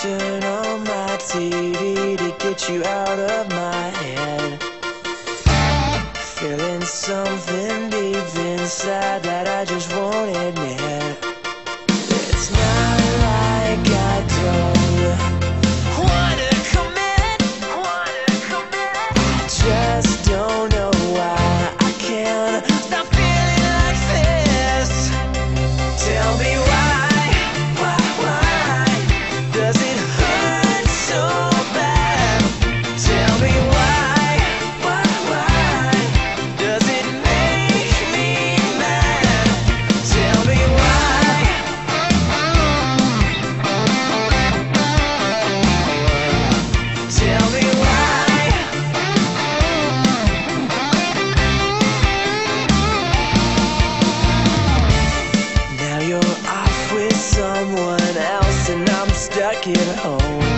turn on my TV to get you out of my head. Feeling something deep inside that I just won't admit. It's not like I don't wanna commit. I just don't know why I can't stop feeling like this. Tell me why does it hurt so bad? Tell me why does it make me mad? Tell me why. Tell me why. Now you're off with someone else and I'm stuck at home.